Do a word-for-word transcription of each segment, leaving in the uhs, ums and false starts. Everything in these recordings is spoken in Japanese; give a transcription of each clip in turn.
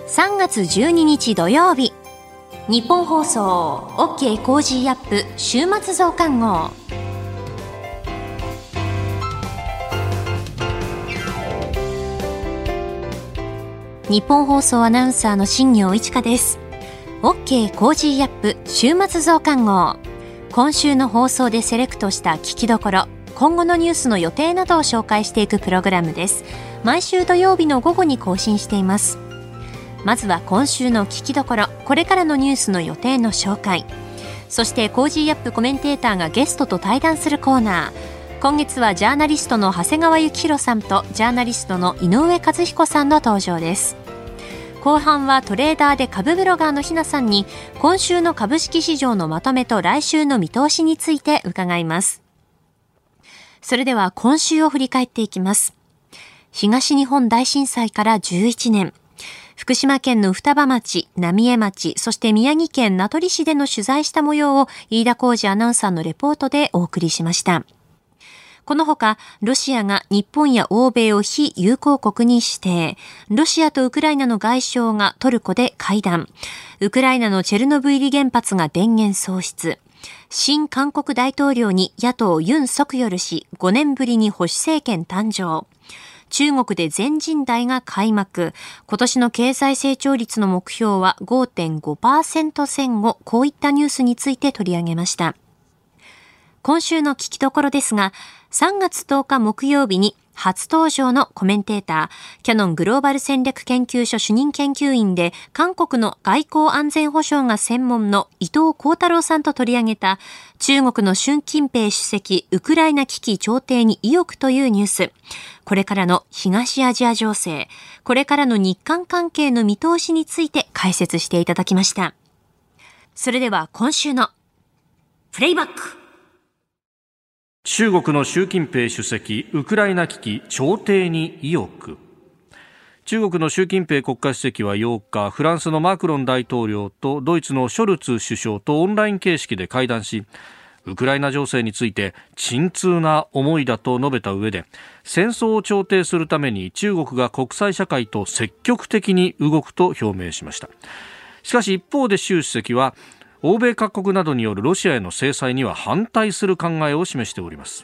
さんがつじゅうににち土曜日、日本放送 OK コージーアップ週末増刊号。日本放送アナウンサーの新業一華です。 OK コージーアップ週末増刊号。今週の放送でセレクトした聞きどころ、今後のニュースの予定などを紹介していくプログラムです。毎週土曜日の午後に更新しています。まずは今週の聞きどころ、これからのニュースの予定の紹介、そしてコージーアップコメンテーターがゲストと対談するコーナー。今月はジャーナリストの長谷川幸宏さんとジャーナリストの井上和彦さんの登場です。後半はトレーダーで株ブロガーのひなさんに今週の株式市場のまとめと来週の見通しについて伺います。それでは今週を振り返っていきます。東日本大震災からじゅういちねん、福島県の双葉町、浪江町、そして宮城県名取市での取材した模様を飯田浩司アナウンサーのレポートでお送りしました。このほか、ロシアが日本や欧米を非友好国に指定、ロシアとウクライナの外相がトルコで会談、ウクライナのチェルノブイリ原発が電源喪失、新韓国大統領に野党ユン・ソクヨル氏ごねんぶりに保守政権誕生、中国で全人代が開幕、今年の経済成長率の目標は ごてんごパーセント 前後、こういったニュースについて取り上げました。今週の聞きどころですが、さんがつとおか木曜日に初登場のコメンテーター、キヤノングローバル戦略研究所主任研究員で韓国の外交安全保障が専門の伊藤幸太郎さんと取り上げた中国の習近平主席ウクライナ危機調停に意欲というニュース、これからの東アジア情勢、これからの日韓関係の見通しについて解説していただきました。それでは今週のプレイバック。 中国の習近平主席、ウクライナ危機調停に意欲。中国の習近平国家主席はようか、フランスのマクロン大統領とドイツのショルツ首相とオンライン形式で会談し、ウクライナ情勢について沈痛な思いだと述べた上で、戦争を調停するために中国が国際社会と積極的に動くと表明しました。しかし一方で習主席は、欧米各国などによるロシアへの制裁には反対する考えを示しております。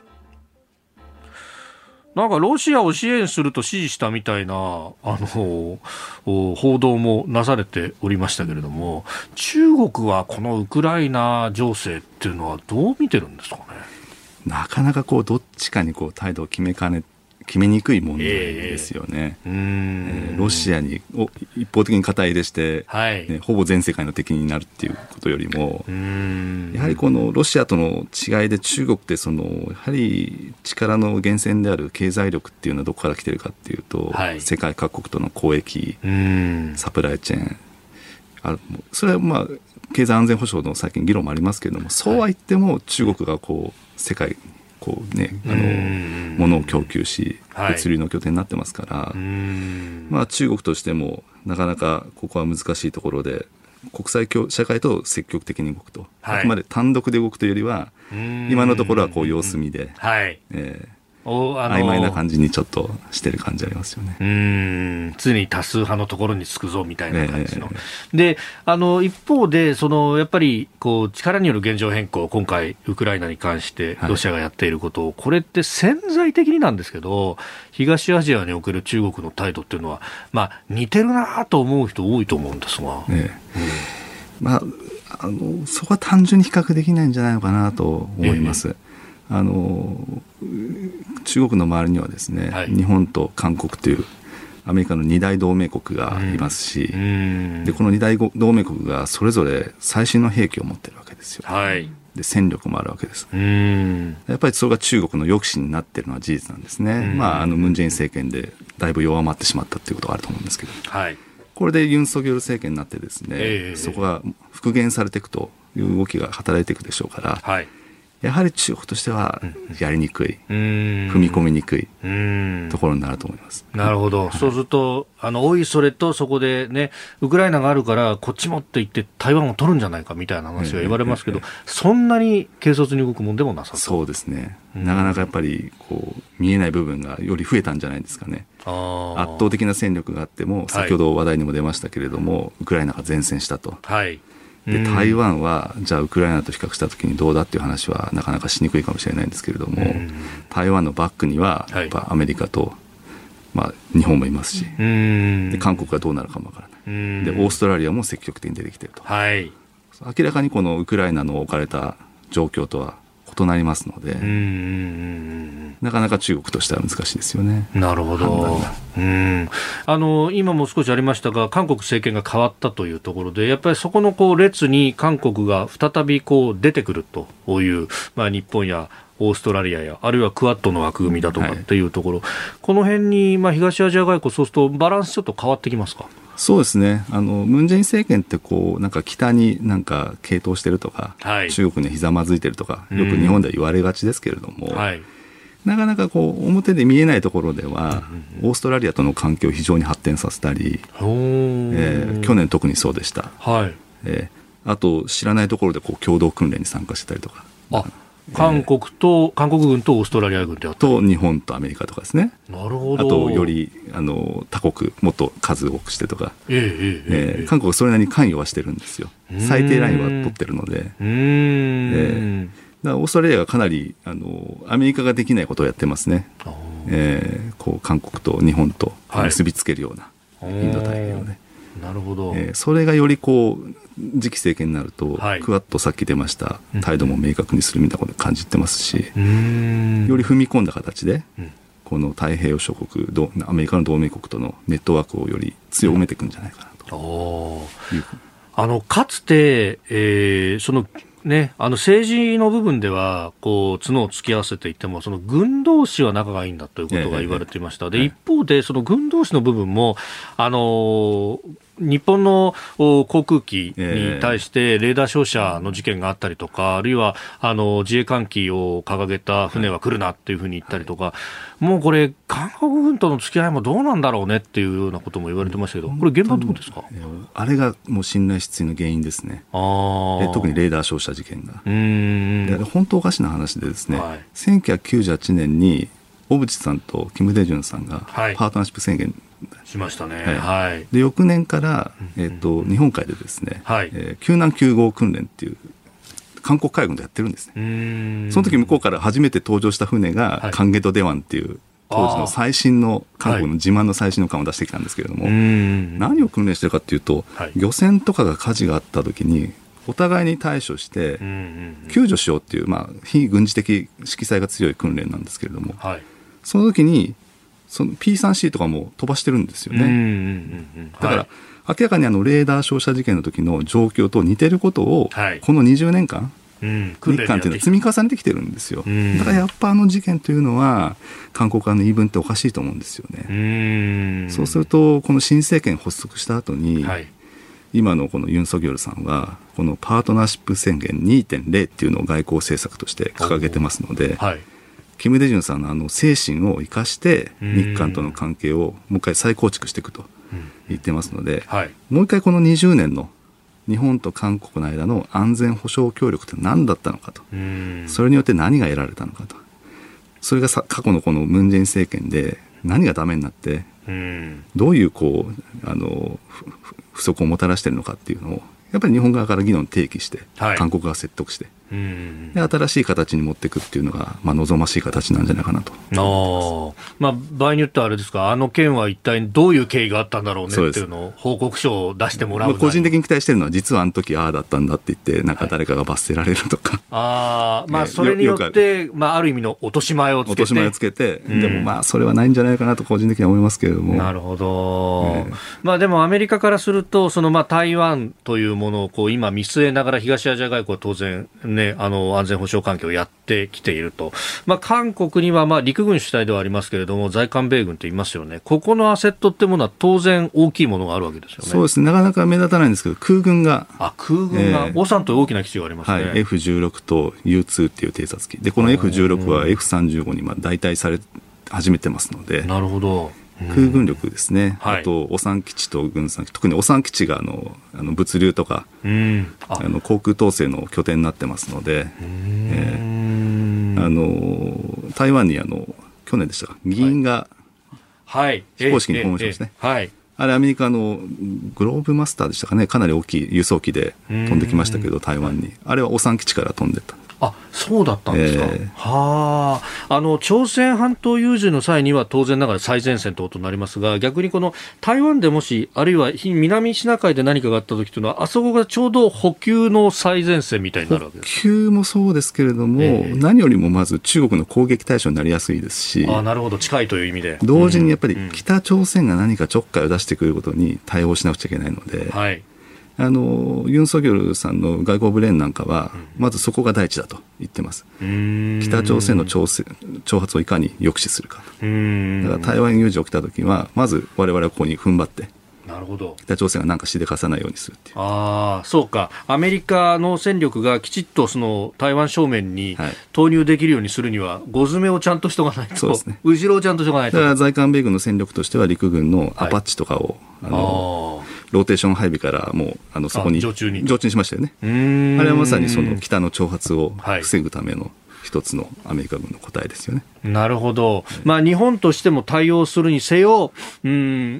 なんかロシアを支援すると支持したみたいなあの報道もなされておりましたけれども、中国はこのウクライナ情勢っていうのはどう見てるんですかね。 なかなかこうどっちかにこう態度を決めかね決めにくい問題ですよね。えー、うーんえー、ロシアに一方的に肩入れして、はいね、ほぼ全世界の敵になるっていうことよりも、うーんやはりこのロシアとの違いで中国ってそのやはり力の源泉である経済力っていうのはどこから来てるかっていうと、はい、世界各国との交易、うーんサプライチェーン、あそれはまあ経済安全保障の最近議論もありますけれども、そうは言っても中国がこう世界こうね、あの物を供給し物流の拠点になってますから、はい、まあ、中国としてもなかなかここは難しいところで国際社会と積極的に動くと、はい、あくまで単独で動くというよりは今のところはこう様子見で、はいえーおあの曖昧な感じにちょっとしてる感じありますよね。 うーん常に多数派のところにつくぞみたいな感じの、えー、であの一方でそのやっぱりこう力による現状変更、今回ウクライナに関してロシアがやっていることを、はい、これって潜在的になんですけど東アジアにおける中国の態度っていうのは、まあ、似てるなと思う人多いと思うんですが、ねうんまあ、あのそこは単純に比較できないんじゃないのかなと思います。えーあの中国の周りにはですね、はい、日本と韓国というアメリカの二大同盟国がいますし、うん、でこの二大同盟国がそれぞれ最新の兵器を持っているわけですよ、はい、で戦力もあるわけです。うんやっぱりそれが中国の抑止になっているのは事実なんですね。まあ、あのムン・ジェイン政権でだいぶ弱まってしまったということがあると思うんですけど、はい、これでユン・ソギョル政権になってですね、えー、そこが復元されていくという動きが働いていくでしょうから、はいやはり中国としてはやりにくい、うん、踏み込みにくいところになると思います。 なるほど、はい、そうするとあのおいそれとそこで、ね、ウクライナがあるからこっちもって言って台湾を取るんじゃないかみたいな話が言われますけど、えーえー、そんなに軽率に動くもんでもなさそう。 そうですね、なかなかやっぱりこう見えない部分がより増えたんじゃないですかね。あ圧倒的な戦力があっても先ほど話題にも出ましたけれども、はい、ウクライナが善戦したと、はい、で台湾はじゃあウクライナと比較したときにどうだっていう話はなかなかしにくいかもしれないんですけれども、台湾のバックにはやっぱアメリカと、まあ、日本もいますし、で韓国がどうなるかもわからない、でオーストラリアも積極的に出てきていると、はい、明らかにこのウクライナの置かれた状況とは異なりますので、うんなかなか中国としては難しいですよね。 なるほど。うんあの今も少しありましたが韓国政権が変わったというところでやっぱりそこのこう列に韓国が再びこう出てくるという、まあ、日本やオーストラリアやあるいはクアッドの枠組みだとかっていうところ、はい、この辺に、まあ、東アジア外交そうするとバランスちょっと変わってきますか。 そうですね、あのムン・ジェイン政権ってこうなんか北になんか傾倒してるとか、はい、中国にひざまずいてるとかよく日本では言われがちですけれども、はい、なかなかこう表で見えないところでは、うんうん、オーストラリアとの関係を非常に発展させたり、えー、去年特にそうでした、はいえー、あと知らないところでこう共同訓練に参加してたりとか、あ韓国と、えー、韓国軍とオーストラリア軍であったと日本とアメリカとかですね。 なるほど。 あとよりあの他国もっと数多くしてとか、えーえーえー、韓国はそれなりに関与はしてるんですよ。最低ラインは取ってるので、うーん、えー、だからオーストラリアがかなりあのアメリカができないことをやってますね。えー、こう韓国と日本と結びつけるような、はい、インド太平洋で、 なるほど、 えー、それがよりこう次期政権になると、はい、クワッドさっき出ました態度も明確にするみたいなことを感じてますし、うん、より踏み込んだ形で、うん、この太平洋諸国アメリカの同盟国とのネットワークをより強めていくんじゃないかなと、うん、いうあのかつて、えー、そのね、あの政治の部分ではこう角を突き合わせていてもその軍同士は仲がいいんだということが言われていました、ええ、で一方でその軍同士の部分もあの日本の航空機に対してレーダー照射の事件があったりとか、あるいはあの自衛艦機を掲げた船は来るなっていうふうに言ったりとか、もうこれ韓国軍との付き合いもどうなんだろうねっていうようなことも言われてましたけど、これ現場どうですか。 あれがもう信頼失墜の原因ですね。あえ特にレーダー照射事件が。うーんであれ本当おかしな話でですね、はい、せんきゅうひゃくきゅうじゅうはちねんに小渕さんとキム・デジュンさんがパートナーシップ宣言、はいしましたね、 はいはい、で翌年から、えー、と日本海でですね、はいえー、救難救護訓練っていう韓国海軍でやってるんですね。うーんその時向こうから初めて登場した船が、はい、カンゲドデワンっていう当時の最新の韓国の自慢の最新の艦を出してきたんですけれども、はい、何を訓練してるかっていうと、はい、漁船とかが火事があった時にお互いに対処して救助しようっていう、まあ、非軍事的色彩が強い訓練なんですけれども、はい、その時にその ピースリーシー とかも飛ばしてるんですよね。うんうんうん、だから、はい、明らかにあのレーダー照射事件の時の状況と似てることを、はい、このにじゅうねんかん、うん、日韓というのは積み重ねてきてるんですよ。だからやっぱあの事件というのは韓国側の言い分っておかしいと思うんですよね。うんそうするとこの新政権発足した後に、はい、今のこのユン・ソギョルさんはこのパートナーシップ宣言 にてんゼロ っていうのを外交政策として掲げてますので、はいキム・デジュンさんのあの精神を生かして日韓との関係をもう一回再構築していくと言ってますので、はい、もう一回このにじゅうねんの日本と韓国の間の安全保障協力って何だったのかと、それによって何が得られたのかと、それがさ過去のこのムン・ジェイン政権で何がダメになってどういうこうあの不足をもたらしているのかっていうのをやっぱり日本側から議論提起して、はい、韓国が説得してうんで新しい形に持っていくっていうのが、まあ、望ましい形なんじゃないかなと思います。 あ、まあ、場合によってはあれですか、あの件は一体どういう経緯があったんだろうねっていうのを報告書を出してもらう、まあ、 個人的に期待してるのは実はあの時ああだったんだって言ってなんか誰かが罰せられるとか、はい、 あ、まあ、それによって、まあ、ある意味の落とし前をつけて落とし前をつけて、うん、でもまあそれはないんじゃないかなと個人的には思いますけれども。 なるほど、えーまあ、でもアメリカからするとそのまあ台湾というものをこう今見据えながら東アジア外交は当然、ねね、あの安全保障環境をやってきていると、まあ、韓国にはまあ陸軍主体ではありますけれども在韓米軍と言いますよね。ここのアセットってものは当然大きいものがあるわけですよね。 そうですね、なかなか目立たないんですけど空軍があ空軍が、えー、オサンと大きな基地がありますね、 はい、エフじゅうろく と ユーツー っていう偵察機で、この エフじゅうろく は エフさんじゅうご にまあ代替され始めてますので。 なるほど。 空軍力ですね、 はい、 あと、オサン基地と軍産基地、特にオサン基地があのあの物流とか、うん、ああの航空統制の拠点になってますので、えー、あの台湾にあの去年でしたか、議員が非公式に訪問しましたね、 はいはい、 あれアメリカのグローブマスターでしたかね、かなり大きい輸送機で飛んできましたけど、台湾にあれはオサン基地から飛んでった。 あ、そうだったんですか、えー、はあ、あの朝鮮半島有事の際には当然ながら最前線ということになりますが、逆にこの台湾でもしあるいは南シナ海で何かがあった時というのはあそこがちょうど補給の最前線みたいになるわけですか。 補給もそうですけれども、えー、何よりもまず中国の攻撃対象になりやすいですし、 あ、なるほど、近いという意味で同時にやっぱり北朝鮮が何かちょっかいを出してくることに対応しなくちゃいけないので、はい、あのユン・ソギョルさんの外交ブレーンなんかは、まずそこが第一だと言ってます。北朝鮮の挑挑発をいかに抑止するか。だから台湾有事起きたときは、まず我々はここに踏ん張って、なるほど、北朝鮮が何かしでかさないようにするっていう。 ああ、そうか。アメリカの戦力がきちっとその台湾正面に投入できるようにするには、ご詰めをちゃんとしとかないと。 そうですね。 後ろをちゃんとしとかないと。 だから在韓米軍の戦力としては陸軍のアパッチとかを、はい、あのあローテーション配備からもうあのそこに常駐に常駐にしましたよね。うーん、あれはまさにその北の挑発を防ぐための一つのアメリカ軍の答えですよね。 なるほど、まあ、日本としても対応するにせよ、うん、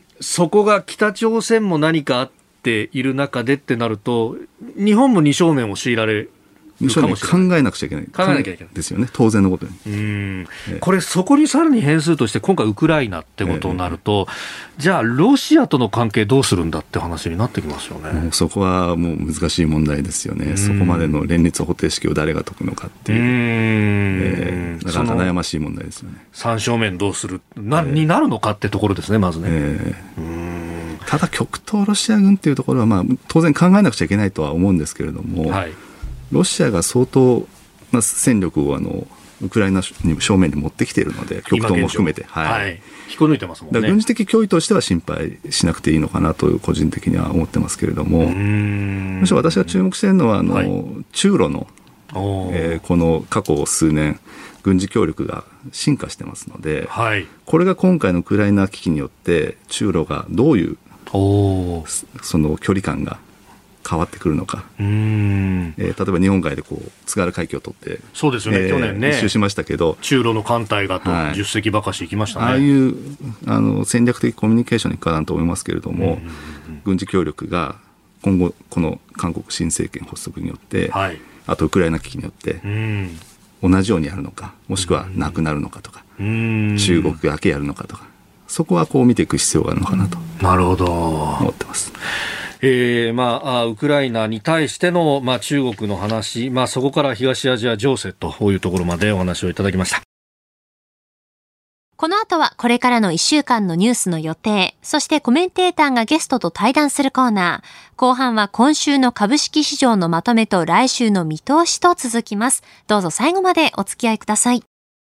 そこが北朝鮮も何かあっている中でってなると日本も二正面を強いられる二正面考えなくちゃいけない。 考えなきゃいけないですよね、当然のことに。 うん、ええ、これそこにさらに変数として今回ウクライナってことになると、ええ、じゃあロシアとの関係どうするんだって話になってきますよね。 もうそこはもう難しい問題ですよね。そこまでの連立方程式を誰が解くのかっていう、うん、えー、なかなか悩ましい問題ですよね。 三正面どうするな、えー、になるのかってところですね、まずね。 えー、うん、ただ極東ロシア軍っていうところは、まあ、当然考えなくちゃいけないとは思うんですけれども、はい、ロシアが相当な戦力をあのウクライナに正面に持ってきているので、極東も含めて、はいはい、 引こ抜いてますもんね。 だから軍事的脅威としては心配しなくていいのかなと個人的には思ってますけれども、むしろ私が注目しているのはあの、はい、中ロの、えー、この過去数年軍事協力が進化してますので、はい、これが今回のウクライナ危機によって中ロがどういうその距離感が変わってくるのか。うーん、えー、例えば日本海でこう津軽海峡を取って、 そうですよね、えー、去年ね一周しましたけど、 中ロの艦隊がとじゅっ隻ばかし行きましたね。 ああいうあの戦略的コミュニケーションにかなと思いますけれども、うんうんうん、軍事協力が今後この韓国新政権発足によって、はい、あとウクライナ危機によって、うん、同じようにやるのか、もしくはなくなるのかとか、うん、中国だけやるのかとか、そこはこう見ていく必要があるのかなと、 なるほど思ってます。 えーまあ、ウクライナに対しての、まあ、中国の話、まあ、そこから東アジア情勢というところまでお話をいただきました。 この後はこれからのいっしゅうかんのニュースの予定、そしてコメンテーターがゲストと対談するコーナー。後半は今週の株式市場のまとめと来週の見通しと続きます。どうぞ最後までお付き合いください。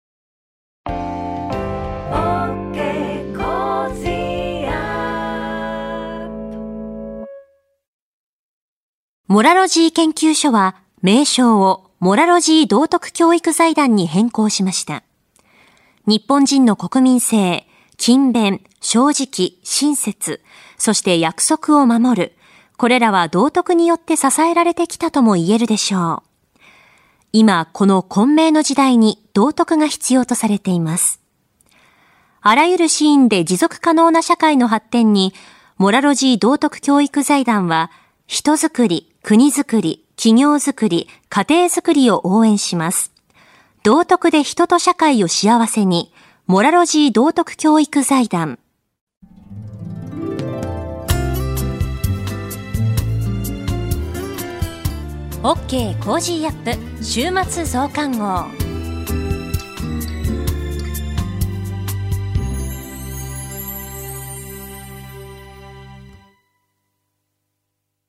モラロジー研究所は名称をモラロジー道徳教育財団に変更しました。日本人の国民性、勤勉、正直、親切、そして約束を守る。これらは道徳によって支えられてきたとも言えるでしょう。今、この混迷の時代に道徳が必要とされています。あらゆるシーンで持続可能な社会の発展に、モラロジー道徳教育財団は、人づくり、国づくり、企業づくり、家庭づくりを応援します。道徳で人と社会を幸せに、モラロジー道徳教育財団。OK コージーアップ週末増刊号。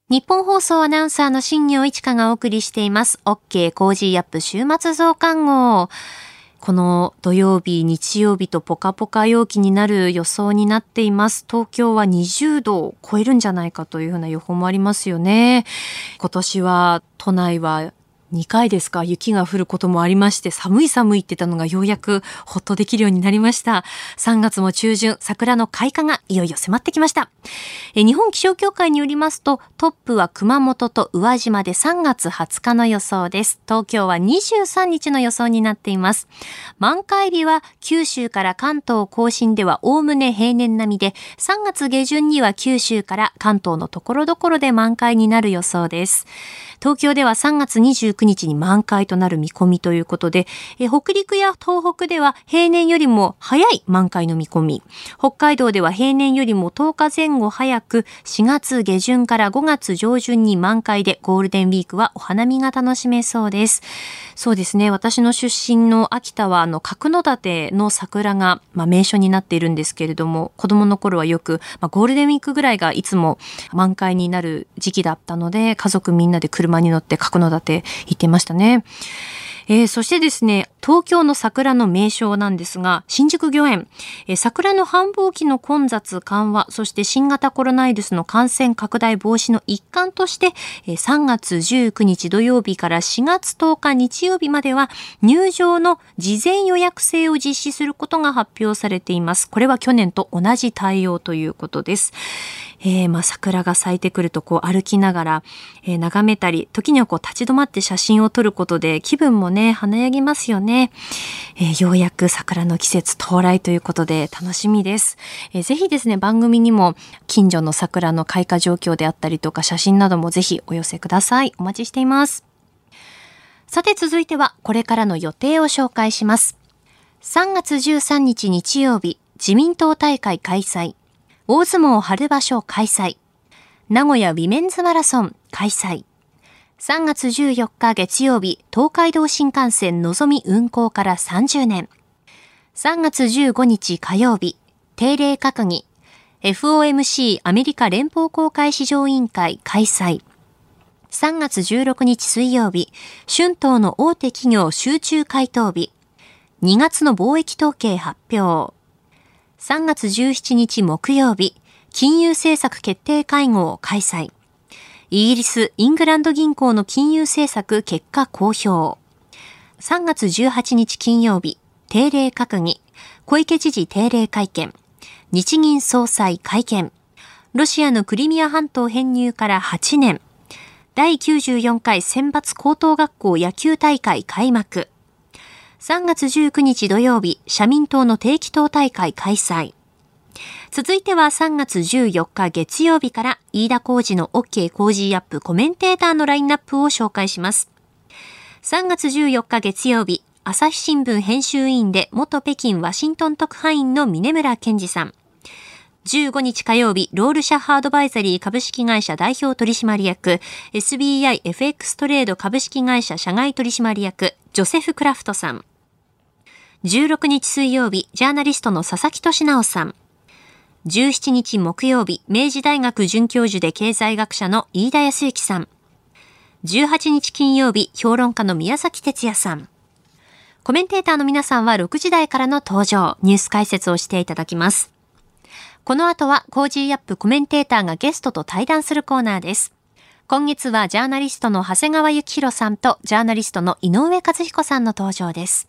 日本放送アナウンサーの新業一華がお送りしています。OK コージーアップ週末増刊号。この土曜日、日曜日とポカポカ陽気になる予想になっています。東京はにじゅうどを超えるんじゃないかというふうな予報もありますよね。今年は都内はにかいですか、雪が降ることもありまして、寒い寒いって言ったのがようやくほっとできるようになりました。さんがつも中旬、桜の開花がいよいよ迫ってきました。え日本気象協会によりますと、トップは熊本と宇和島でさんがつはつかの予想です。東京はにじゅうさんにちの予想になっています。満開日は九州から関東甲信ではおおむね平年並みで、さんがつげじゅんには九州から関東のところどころで満開になる予想です。東京ではさんがつにじゅうくにちに満開となる見込みということで、え北陸や東北では平年よりも早い満開の見込み、北海道では平年よりもとおかぜん後早くしがつげじゅんからごがつじょうじゅんに満開で、ゴールデンウィークはお花見が楽しめそうです。そうですね、私の出身の秋田はあの角館の桜が、まあ、名所になっているんですけれども、子供の頃はよく、まあ、ゴールデンウィークぐらいがいつも満開になる時期だったので、家族みんなで車に乗って角館行ってましたね。えー、そしてですね、東京の桜の名所なんですが、新宿御苑、えー、桜の繁忙期の混雑緩和、そして新型コロナウイルスの感染拡大防止の一環として、えー、さんがつじゅうくにち土曜日からしがつとおか日曜日までは入場の事前予約制を実施することが発表されています。これは去年と同じ対応ということです。えー、まあ桜が咲いてくるとこう歩きながら、えー、眺めたり、時にはこう立ち止まって写真を撮ることで気分もね華やぎますよね。えー、ようやく桜の季節到来ということで楽しみです。えー、ぜひですね、番組にも近所の桜の開花状況であったりとか写真などもぜひお寄せください。お待ちしています。さて続いてはこれからの予定を紹介します。さんがつじゅうさんにち日曜日、自民党大会開催。大相撲春場所開催。名古屋ウィメンズマラソン開催。さんがつじゅうよっか月曜日、東海道新幹線のぞみ運行からさんじゅうねん。さんがつじゅうごにち火曜日、定例閣議。エフオーエムシー アメリカ連邦公開市場委員会開催。さんがつじゅうろくにち水曜日、春闘の大手企業集中回答日。にがつの貿易統計発表。さんがつじゅうしちにち木曜日、金融政策決定会合開催。イギリス・イングランド銀行の金融政策結果公表。さんがつじゅうはちにち金曜日、定例閣議。小池知事定例会見。日銀総裁会見。ロシアのクリミア半島編入からはちねん。だいきゅうじゅうよんかい選抜高等学校野球大会開幕。さんがつじゅうくにち土曜日、社民党の定期党大会開催。続いてはさんがつじゅうよっか月曜日から飯田浩司の OK コージーアップコメンテーターのラインナップを紹介します。さんがつじゅうよっか月曜日、朝日新聞編集委員で元北京ワシントン特派員の峯村健二さん。じゅうごにち火曜日、ロールシャッハアドバイザリー株式会社代表取締役、エスビーアイ エフエックス トレード株式会社社外取締役、ジョセフ・クラフトさん。じゅうろくにち水曜日、ジャーナリストの佐々木俊直さん。じゅうしちにち木曜日、明治大学准教授で経済学者の飯田康之さん。じゅうはちにち金曜日、評論家の宮崎哲也さん。コメンテーターの皆さんはろくじ台からの登場、ニュース解説をしていただきます。この後はコージーアップコメンテーターがゲストと対談するコーナーです。今月はジャーナリストの長谷川幸宏さんとジャーナリストの井上和彦さんの登場です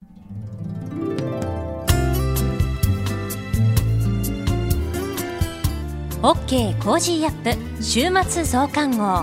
。OK コージーアップ週末増刊号。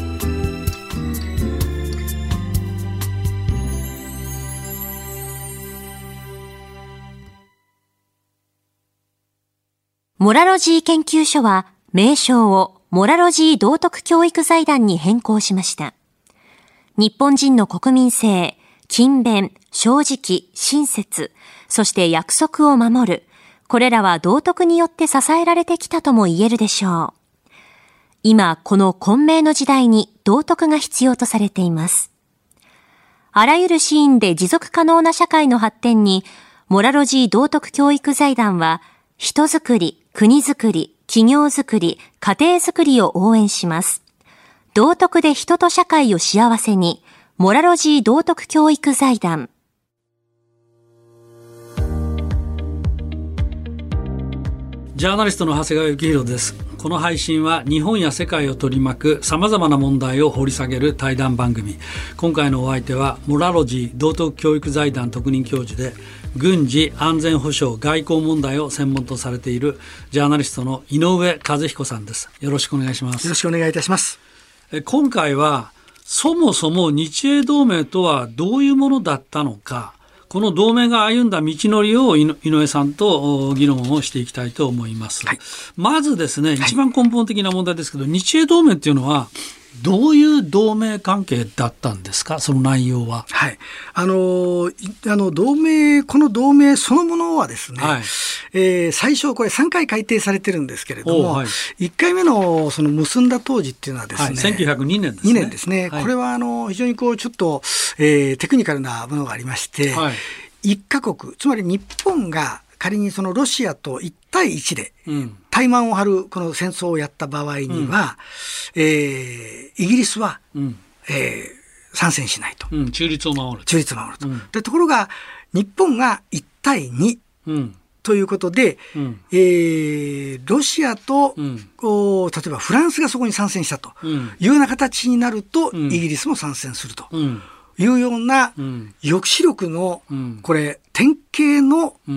モラロジー研究所は名称をモラロジー道徳教育財団に変更しました。日本人の国民性、勤勉、正直、親切、そして約束を守る、これらは道徳によって支えられてきたとも言えるでしょう。今、この混迷の時代に道徳が必要とされています。あらゆるシーンで持続可能な社会の発展に、モラロジー道徳教育財団は、人づくり、国づくり、企業づくり、家庭づくりを応援します。 道徳で人と社会を幸せに、モラロジー道徳教育財団。 ジャーナリストの長谷川幸宏です。この配信は日本や世界を取り巻くさまざまな問題を掘り下げる対談番組。今回のお相手はモラロジー道徳教育財団特任教授で、軍事安全保障外交問題を専門とされているジャーナリストの井上和彦さんです。よろしくお願いします。 よろしくお願いいたします。 え今回はそもそも日英同盟とはどういうものだったのか、この同盟が歩んだ道のりを井上さんと議論をしていきたいと思います、はい、まずですね、一番根本的な問題ですけど、日英同盟っていうのはどういう同盟関係だったんですか、その内容は。 はい、あのあの同盟この同盟そのものはですね、はい、えー、最初これさんかい改定されてるんですけれども、はい、いっかいめのその結んだ当時っていうのはですね、はい、 せんきゅうひゃくにねんですね。 にねんですね、はい、これはあの非常にこうちょっと、えー、テクニカルなものがありまして、はい、いっかこく、つまり日本が仮にそのロシアといちたいいちで対マンを張るこの戦争をやった場合には、うん、えー、イギリスは、うん、えー、参戦しないと、 うん、中立を守る中立を守ると、うん、でところが日本がいちたいに、うん、ということで、うん、えー、ロシアと、うん、例えばフランスがそこに参戦したというような形になると、うん、イギリスも参戦すると、うん、いうような抑止力の、うん、これ典型の、うん、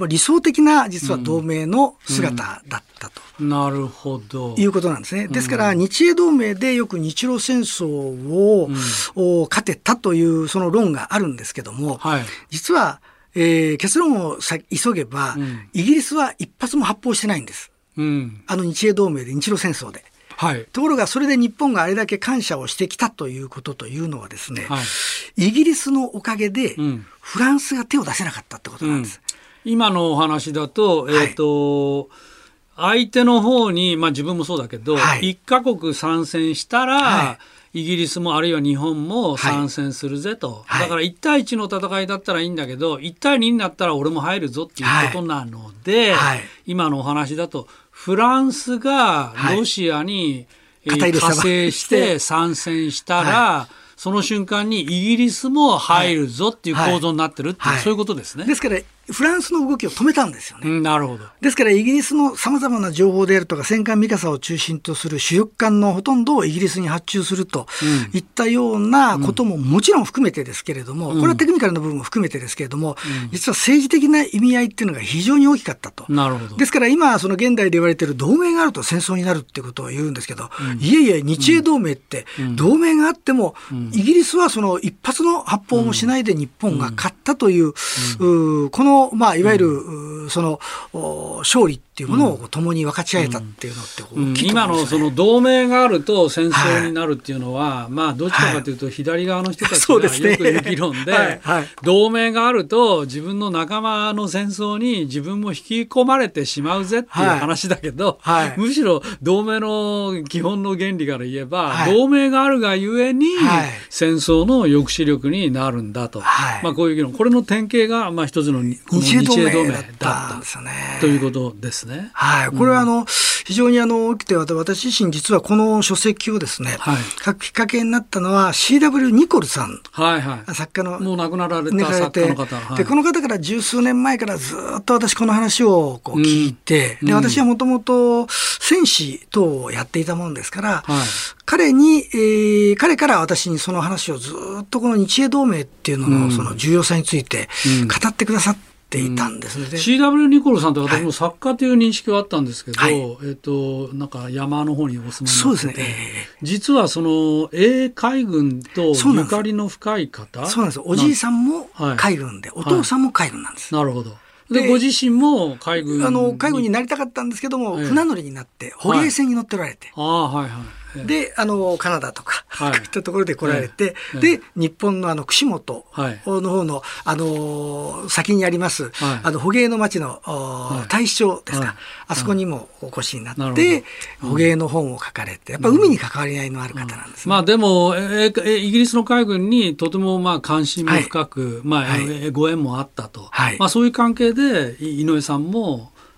理想的な実は同盟の姿だったと、 うんうん、なるほどいうことなんですね。ですから日英同盟でよく日露戦争を、うん、勝てたというその論があるんですけども、はい、実は、えー、結論をさ急げば、うん、イギリスは一発も発砲してないんです、うん、あの日英同盟で日露戦争で。はい、ところがそれで日本があれだけ感謝をしてきたということというのはですね、はい、イギリスのおかげでフランスが手を出せなかったってことなんです、 うん、今のお話だと、えーとはい、相手の方に、まあ、自分もそうだけど、はい、いっかこく参戦したら、はい、イギリスもあるいは日本も参戦するぜと、はい、だからいちたいいちの戦いだったらいいんだけど、いちたいにになったら俺も入るぞっていうことなので、はいはい、今のお話だとフランスがロシアに加勢して参戦したら、はい、その瞬間にイギリスも入るぞっていう構造になってるっていう、はいはい、そういうことですね。 ですからフランスの動きを止めたんですよね、 うん、なるほど。 ですからイギリスのさまざまな情報であるとか戦艦ミカサを中心とする主力艦のほとんどをイギリスに発注するといったようなことももちろん含めてですけれども、うん、これはテクニカルな部分も含めてですけれども、うん、実は政治的な意味合いっていうのが非常に大きかったと。 なるほど。 ですから今その現代で言われている同盟があると戦争になるっていうことを言うんですけど、うん、いえいえ日英同盟って同盟があっても、うん、イギリスはその一発の発砲もしないで日本が勝ったという、うん、このまあいわゆるその勝利っていうものを共に分かち合えたっていうのって大きいと思うんですね。 今のその同盟があると戦争になるっていうのは、はい、まあどっちかというと左側の人たちがよく言う議論で、はいはい、同盟があると自分の仲間の戦争に自分も引き込まれてしまうぜっていう話だけど、はいはい、むしろ同盟の基本の原理から言えば、はい、同盟があるがゆえに戦争の抑止力になるんだと、はい、まあこういう議論、これの典型がまあ一つのこの日英同盟だったんですよねということですね。 はい、これはあの、うん、非常にあの大きくて、私自身実はこの書籍をですね、はい、書くきっかけになったのは シーダブリュー ニコルさん、はいはい、作家のもう亡くなられた作家の方、はい、 でこの方から十数年前からずっと私この話をこう聞いて、うん、で私はもともと戦士等をやっていたもんですから、はい、彼に、えー、彼から私にその話をずっとこの日英同盟っていうののその重要さについて語ってくださってていたんですね。うん、 シーダブリュー ニコルさんって私も作家という認識はあったんですけど、はい、えー、となんか山の方にお住まいになってて、 そうですね、えー、 実はその英海軍とゆかりの深い方、 そうなんです。おじいさんも海軍で、はい、お父さんも海軍なんです。 はい、なるほど。でご自身も海軍にあの海軍になりたかったんですけども、えー、船乗りになって堀江船に乗っておられて、 はい、あ、はいはい、 であのカナダとか、はい、こういったところで来られて、はい、で日本のあの串本の方の、あの先にあります、はい、あの捕鯨の町の、はい、大使町ですか、はい、あそこにもお越しになって、はい、捕鯨の本を書かれて、やっぱ海に関わり合いのある方なんですね。 うん、まあ、でもええイギリスの海軍にとてもまあ関心も深く、はい、まあはい、ご縁もあったと、はい、まあ、そういう関係で井上さんも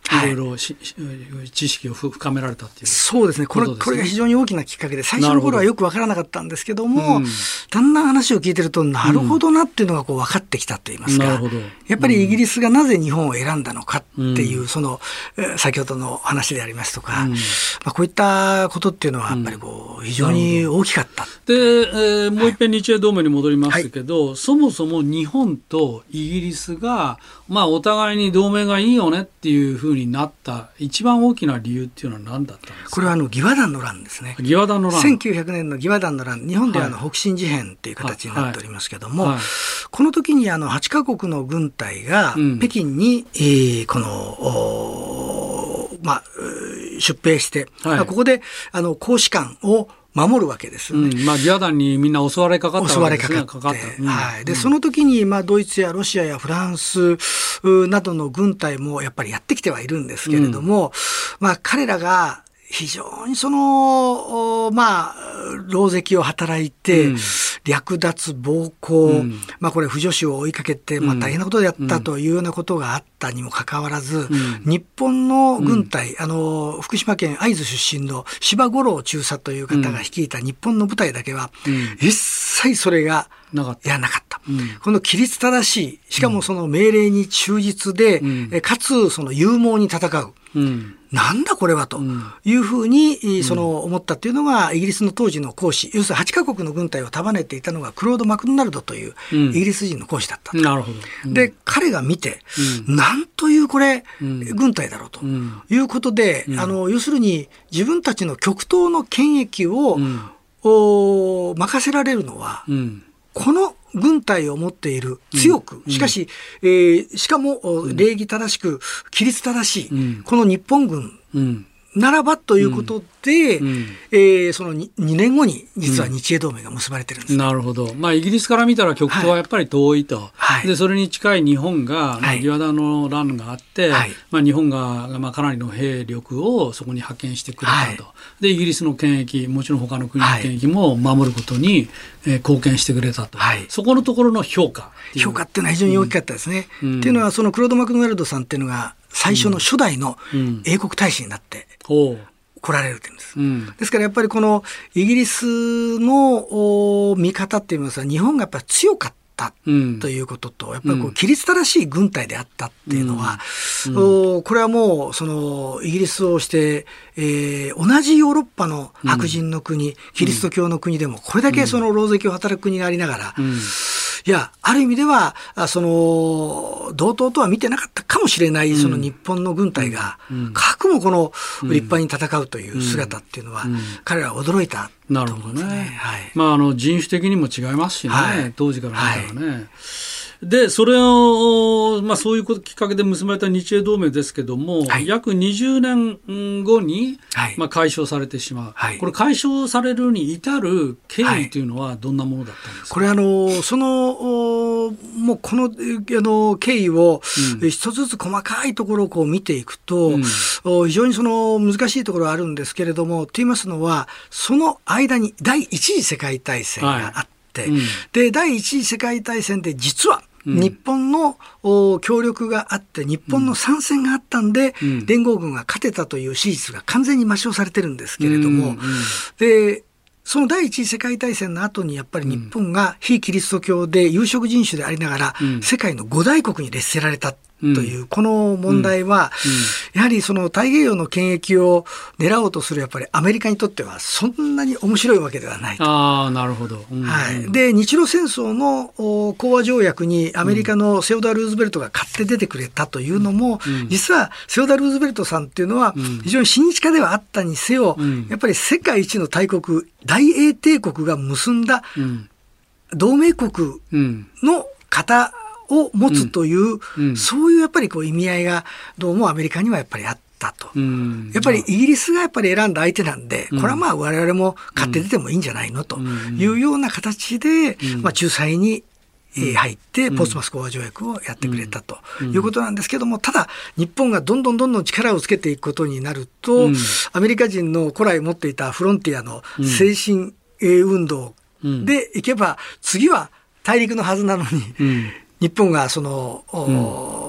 いろいろし、はい、知識を深められたっていう、 そうですね。これ、これが非常に大きなきっかけで、最初の頃はよく分からなかったんですけども、うん、だんだん話を聞いてると、なるほどなっていうのがこう分かってきたといいますか、うん、やっぱりイギリスがなぜ日本を選んだのかっていう、うん、その、先ほどの話でありますとか、うん、まあ、こういったことっていうのは、やっぱりこう、非常に大きかった。 で、えー、もう一遍日英同盟に戻りますけど、はい、そもそも日本とイギリスが、まあ、お互いに同盟がいいよねっていうふうになった一番大きな理由っていうのは何だったんですか。 これはあの義和団の乱ですね。 義和団の乱、 せんきゅうひゃくねんの義和団の乱、日本ではあの北進事変っていう形になっておりますけども、はいはいはい、この時にあのはちカ国の軍隊が北京に、うん、えー、この、まあ、出兵して、はい、ここであの公使館を守るわけですよね。 うん、まあ、義和団にみんな襲われかかったわけですね。 襲われかかって、うん、はい。で、うん、その時に、まあ、ドイツやロシアやフランスなどの軍隊もやっぱりやってきてはいるんですけれども、うん、まあ、彼らが非常にその、まあ、狼藉を働いて、うん、略奪、暴行、うん、まあこれ、不女子を追いかけて、まあ大変なことをやったというようなことがあったにもかかわらず、うん、日本の軍隊、うん、あの、福島県会津出身の柴五郎中佐という方が率いた日本の部隊だけは、うん、一切それが、なかった。やらなかった。うん、この規律正しい、しかもその命令に忠実で、うん、かつその勇猛に戦う。うん、なんだこれはというふうに、その思ったというのがイギリスの当時の公使、要するにはちカ国の軍隊を束ねていたのがクロード・マクドナルドというイギリス人の公使だった。 うん、なるほど。 うん、で、彼が見て、うん、なんというこれ、うん、軍隊だろうということで、うん、あの、要するに自分たちの極東の権益を、うん、お任せられるのは、うん、この軍隊を持っている強く、うん、しかし、えー、しかも、うん、礼儀正しく規律正しい、うん、この日本軍ならばということで、うんうん、えー、その 2, にねんごに実は日英同盟が結ばれてるんです、ね、 うん、なるほど。まあ、イギリスから見たら極東はやっぱり遠いと、はい、でそれに近い日本が、まあ、義和団の乱があって、はい、まあ、日本が、まあ、かなりの兵力をそこに派遣してくれたと、はい、でイギリスの権益、もちろん他の国の権益も守ることに、えー、貢献してくれたと、はい、そこのところの評価評価っていうのは非常に大きかったですね。うん、っていうのはそのクロード・マクドナルドさんっていうのが最初の初代の英国大使になって来られるっていうんです、うん、ですからやっぱりこのイギリスの見方っていうのは日本がやっぱり強かったということと、やっぱりこう規律正しい軍隊であったっていうのは、うんうん、これはもうそのイギリスをして、えー、同じヨーロッパの白人の国、うん、キリスト教の国でもこれだけその狼藉を働く国がありながら、うんうん、いや、ある意味では、その、同等とは見てなかったかもしれない、その日本の軍隊が、核もこの立派に戦うという姿っていうのは、彼らは驚いたと思うんですね。 なるほどね。はい、まあ、あの、人種的にも違いますしね、はい、当時から見たらね。はい、で、それを、まあ、そういうきっかけで結ばれた日英同盟ですけども、はい、約にじゅうねんごに、はい、まあ、解消されてしまう、はい、これ解消されるに至る経緯というのはどんなものだったんですか。 これあのそのもうこのあの経緯を一つずつ細かいところをこう見ていくと、うん、非常にその難しいところはあるんですけれども、と言いますのはその間に第一次世界大戦があって、はいうん、で第一次世界大戦で実は日本の協力があって日本の参戦があったんで、うん、連合軍が勝てたという史実が完全に抹消されてるんですけれども、うんうん、でその第一次世界大戦の後にやっぱり日本が非キリスト教で有色人種でありながら、うん、世界の五大国に列せられたというこの問題は、やはりその太平洋の権益を狙おうとするやっぱりアメリカにとってはそんなに面白いわけではないと。 ああ、なるほど。 うん、はい。で、日露戦争の講和条約にアメリカのセオダー・ルーズベルトが買って出てくれたというのも、うん、実はセオダー・ルーズベルトさんっていうのは非常に親日家ではあったにせよ、うん、やっぱり世界一の大国、大英帝国が結んだ同盟国の方を持つという、うんうん、そういうやっぱりこう意味合いがどうもアメリカにはやっぱりあったと、うん、やっぱりイギリスがやっぱり選んだ相手なんで、うん、これはまあ我々も買って出てもいいんじゃないのというような形で、うんまあ、仲裁に入ってポーツマス講和条約をやってくれたということなんですけども、ただ日本がどんどんどんどん力をつけていくことになると、うん、アメリカ人の古来持っていたフロンティアの精神運動でいけば、次は大陸のはずなのに、うん日本がその、うん、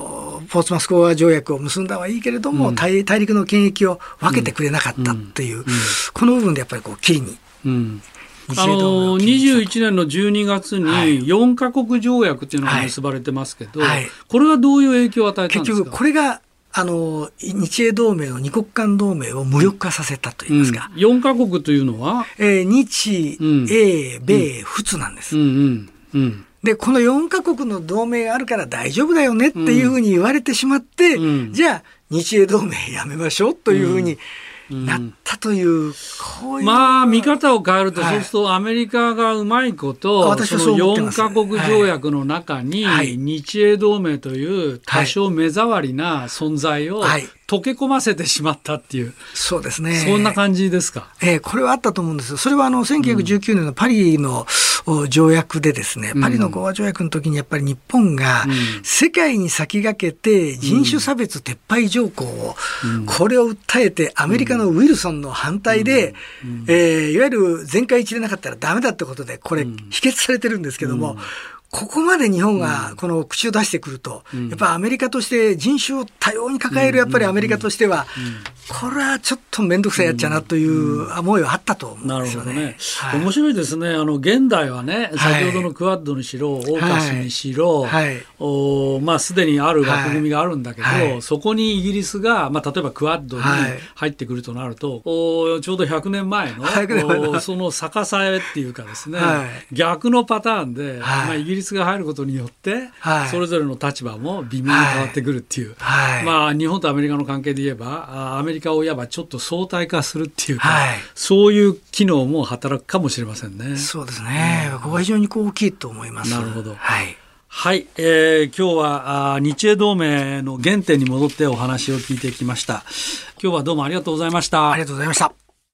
ポーツマス講和条約を結んだはいいけれども、うん、大, 大陸の権益を分けてくれなかったっていう、うんうん、この部分でやっぱりこうキリに、 うんあのにじゅういちねんのじゅうにがつによんカ国条約っていうのが結ばれてますけど、はいはい、これはどういう影響を与えたんですか。 結局これがあの日英同盟の二国間同盟を無力化させたといいますか、 うん、よんカ国というのは、 えー、日、うん、英、米、仏なんです、うんうんうんでこのよんカ国の同盟があるから大丈夫だよねっていうふうに言われてしまって、うん、じゃあ日英同盟やめましょうというふうになったという、うん、こういうまあ見方を変えると、はい、そうするとアメリカがうまいことそのよんカ国条約の中に日英同盟という多少目障りな存在を溶け込ませてしまったっていう、 そうですね、 そんな感じですか。 えー、これはあったと思うんです。それはあのせんきゅうひゃくじゅうきゅうねんのパリの条約でですね、うん、パリの講和条約の時にやっぱり日本が世界に先駆けて人種差別撤廃条項を、うん、これを訴えてアメリカのウィルソンの反対で、うんうんえー、いわゆる全会一致でなかったらダメだってことでこれ否決されてるんですけども、うんここまで日本がこの口を出してくると、うん、やっぱりアメリカとして人種を多様に抱えるやっぱりアメリカとしては、これはちょっと面倒くさいやっちゃなという思いはあったと思うんですよね。なるほどね、 はい、面白いですね。あの現代はね、先ほどのクアッドにしろ、はい、オーカスにしろ、はい、おまあ、すでにある枠組みがあるんだけど、はい、そこにイギリスが、まあ、例えばクアッドに入ってくるとなると、はい、おちょうどひゃくねんまえの、はい、おその逆さえっていうかですね、はい、逆のパターンで、はいまあ、イギリスイギリスが入ることによって、はい、それぞれの立場も微妙に変わってくるっていう、はいはいまあ、日本とアメリカの関係で言えばアメリカをいわばちょっと相対化するっていうか、はい、そういう機能も働くかもしれませんね。 そうですね、うん、ここは非常に大きいと思います。 なるほど、はいはい、えー、今日はあ日英同盟の原点に戻ってお話を聞いてきました。今日はどうもありがとうございました。 ありがとうございました。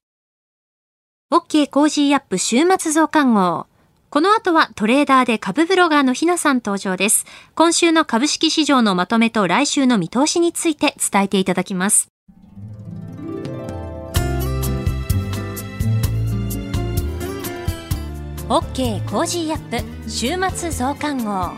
OK コージーアップ週末増刊号。この後はトレーダーで株ブロガーのひなさん登場です。今週の株式市場のまとめと来週の見通しについて伝えていただきます。OK コージーアップ週末増刊号。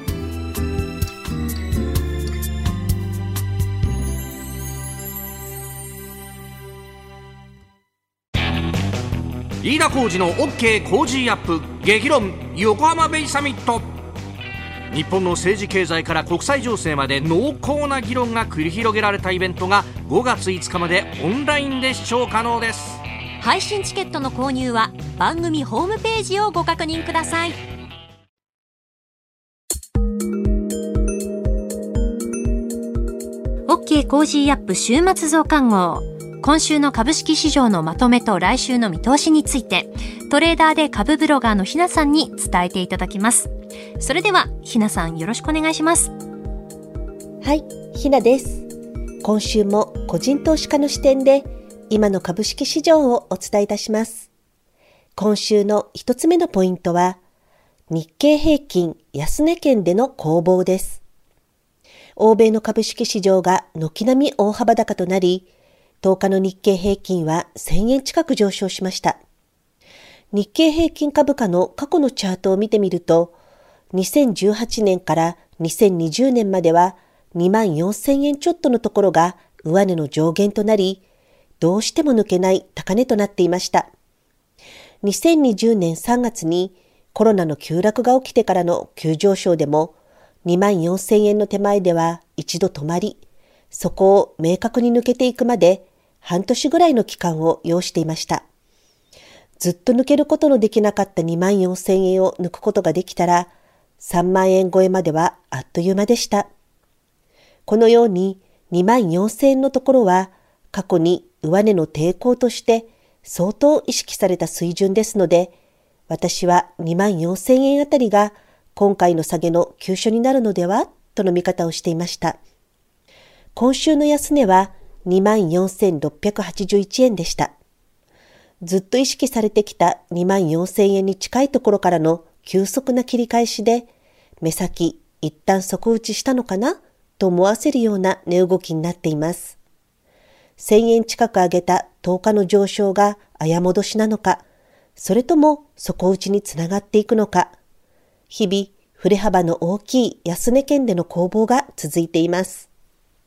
飯田浩司の OK コージーアップ激論横浜ベイサミット。日本の政治経済から国際情勢まで濃厚な議論が繰り広げられたイベントがごがついつかまでオンラインで視聴可能です。 配信チケットの購入は番組ホームページをご確認ください。OK コージーアップ週末増刊号。今週の株式市場のまとめと来週の見通しについてトレーダーで株ブロガーのひなさんに伝えていただきます。それではひなさんよろしくお願いします。 はい、ひなです。今週も個人投資家の視点で今の株式市場をお伝えいたします。今週の一つ目のポイントは日経平均安値圏での攻防です。欧米の株式市場が軒並み大幅高となりとおかの日経平均はせんえん近く上昇しました。日経平均株価の過去のチャートを見てみると、にせんじゅうはちねんからにせんにじゅうねんまではにまんよんせんえんちょっとのところが上値の上限となり、どうしても抜けない高値となっていました。にせんにじゅうねんさんがつにコロナの急落が起きてからの急上昇でもにまんよんせんえんの手前では一度止まり、そこを明確に抜けていくまで半年ぐらいの期間を要していました。ずっと抜けることのできなかったにまんよんせんえんを抜くことができたらさんまんえん超えまではあっという間でした。このようににまんよんせんえんのところは過去に上値の抵抗として相当意識された水準ですので、私はにまんよんせんえんあたりが今回の下げの急所になるのではとの見方をしていました。今週の安値はにまんよんせんろっぴゃくはちじゅういちえんでした。ずっと意識されてきたにまんよんせんえんに近いところからの急速な切り返しで、目先一旦底打ちしたのかなと思わせるような値動きになっています。せんえん近く上げたとおかの上昇が綾戻しなのか、それとも底打ちにつながっていくのか、日々振れ幅の大きい安値圏での攻防が続いています。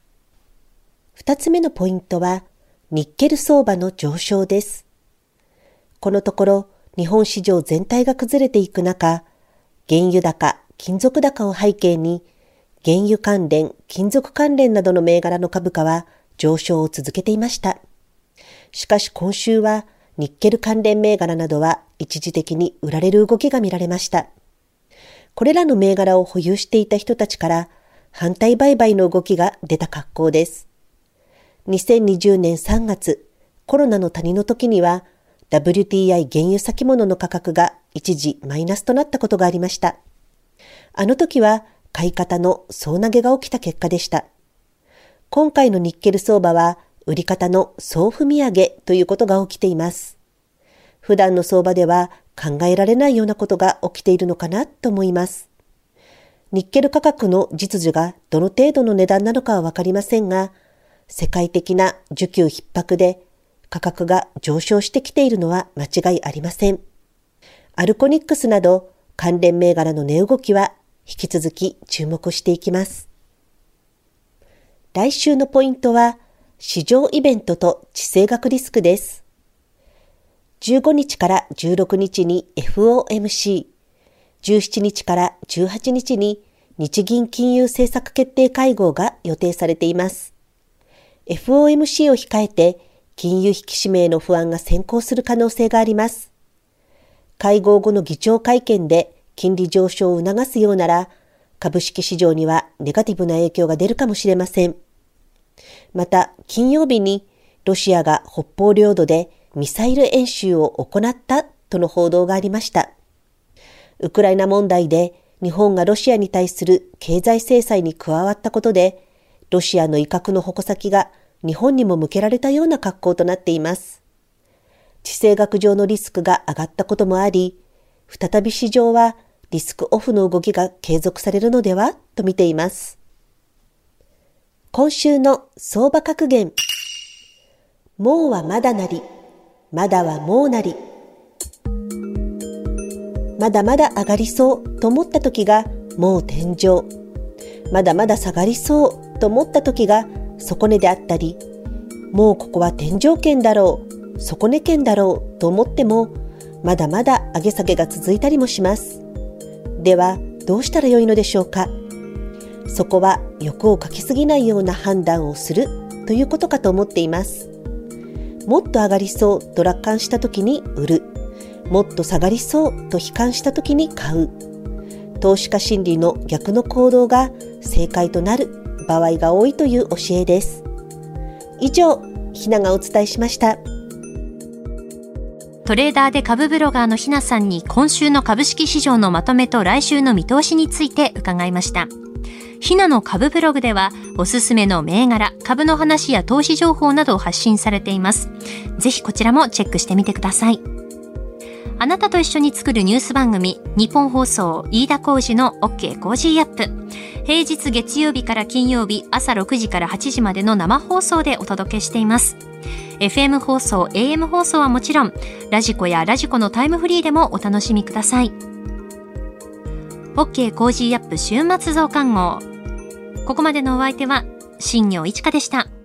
二つ目のポイントは、ニッケル相場の上昇です。このところ、日本市場全体が崩れていく中、原油高、金属高を背景に、原油関連、金属関連などの銘柄の株価は上昇を続けていました。しかし今週は、ニッケル関連銘柄などは一時的に売られる動きが見られました。これらの銘柄を保有していた人たちから反対売買の動きが出た格好です。にせんにじゅうねんさんがつ、コロナの谷の時には ダブリューティーアイ 原油先物の価格が一時マイナスとなったことがありました。あの時は買い方の総投げが起きた結果でした。今回のニッケル相場は売り方の総踏み上げということが起きています。普段の相場では考えられないようなことが起きているのかなと思います。ニッケル価格の実需がどの程度の値段なのかはわかりませんが、世界的な需給逼迫で価格が上昇してきているのは間違いありません。アルコニックスなど関連銘柄の値動きは引き続き注目していきます。来週のポイントは市場イベントと地政学リスクです。じゅうごにちからじゅうろくにちに エフオーエムシー、じゅうしちにちからじゅうはちにちに日銀金融政策決定会合が予定されています。エフオーエムシー を控えて金融引き締めへの不安が先行する可能性があります。会合後の議長会見で金利上昇を促すようなら、株式市場にはネガティブな影響が出るかもしれません。また、金曜日にロシアが北方領土でミサイル演習を行ったとの報道がありました。ウクライナ問題で日本がロシアに対する経済制裁に加わったことで、ロシアの威嚇の矛先が日本にも向けられたような格好となっています。地政学上のリスクが上がったこともあり、再び市場はリスクオフの動きが継続されるのではと見ています。今週の相場格言。もうはまだなり、まだはもうなり。まだまだ上がりそうと思った時がもう天井。まだまだ下がりそうと思った時が底値であったり、もうここは天井圏だろう、底値圏だろうと思っても、まだまだ上げ下げが続いたりもします。では、どうしたらよいのでしょうか。そこは欲をかきすぎないような判断をするということかと思っています。もっと上がりそうと楽観した時に売る。もっと下がりそうと悲観した時に買う。投資家心理の逆の行動が正解となる場合が多いという教えです。以上、ひながお伝えしました。 トレーダーで株ブロガーのひなさんに今週の株式市場のまとめと来週の見通しについて伺いました。ひなの株ブログではおすすめの銘柄、株の話や投資情報などを発信されています。ぜひこちらもチェックしてみてください。あなたと一緒に作るニュース番組、日本放送飯田浩司の OK コージーアップ。平日月曜日から金曜日朝ろくじからはちじまでの生放送でお届けしています。エフエム 放送、エーエム 放送はもちろん、ラジコやラジコのタイムフリーでもお楽しみください。OK コージーアップ週末増刊号。ここまでのお相手は新業一華でした。